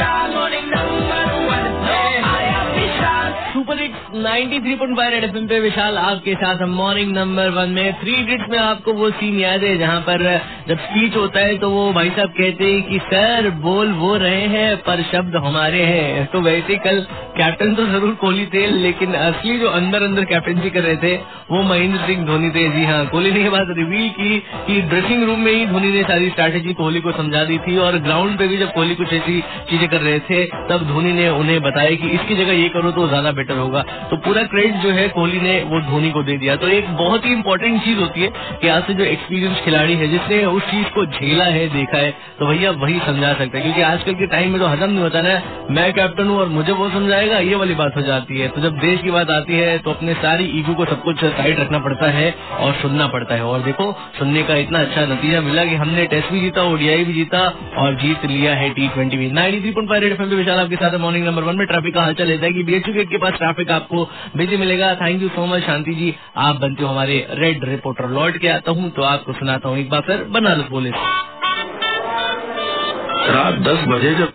Super hit 93.5 red FM पे विशाल आपके साथ मॉर्निंग नंबर 1 में 3 इडियट्स में आपको वो सीन याद है जहाँ पर जब स्पीच होता है तो वो भाई साहब कहते हैं कि सर बोल वो रहे हैं पर शब्द हमारे हैं। तो वैसे कल कैप्टन तो जरूर कोहली थे, लेकिन असली जो अंदर अंदर कैप्टनसी कर रहे थे वो महेंद्र सिंह धोनी थे। जी हाँ, कोहली ने ये बात रिवील की कि ड्रेसिंग रूम में ही धोनी ने सारी स्ट्रैटेजी कोहली को समझा दी थी, और ग्राउंड पे भी जब कोहली कुछ ऐसी चीजें कर रहे थे तब धोनी ने उन्हें बताया कि इसकी जगह ये करो तो ज्यादा बेटर होगा। तो पूरा क्रेडिट जो है कोहली ने वो धोनी को दे दिया। तो एक बहुत ही इंपॉर्टेंट चीज होती है कि आज से जो एक्सपीरियंस खिलाड़ी है जिसने उस चीज को झेला है, देखा है, तो भैया वही समझा सकता है। क्योंकि आजकल के टाइम में तो हजम नहीं होता ना, मैं कैप्टन हूँ और मुझे वो समझाएगा, ये वाली बात हो जाती है। तो जब देश की बात आती है तो अपने सारी ईगो को सब कुछ साइड रखना पड़ता है और सुनना पड़ता है। और देखो सुनने का इतना अच्छा नतीजा मिला कि हमने टेस्ट भी जीता, ओडीआई भी जीता और जीत लिया है T20 भी। 93.5 रेड एफएम पे विशाल आपके साथ मॉर्निंग नंबर 1 में ट्रैफिक का हालचाल लेता है कि बीएचयू गेट के पास ट्रैफिक आपको बिजी मिलेगा। Thank you so much Shanti ji, आप बनते हो हमारे रेड रिपोर्टर। लौट के आता हूँ तो आपको सुनाता हूँ एक बार फिर बनारस पुलिस। रात 10 बजे जब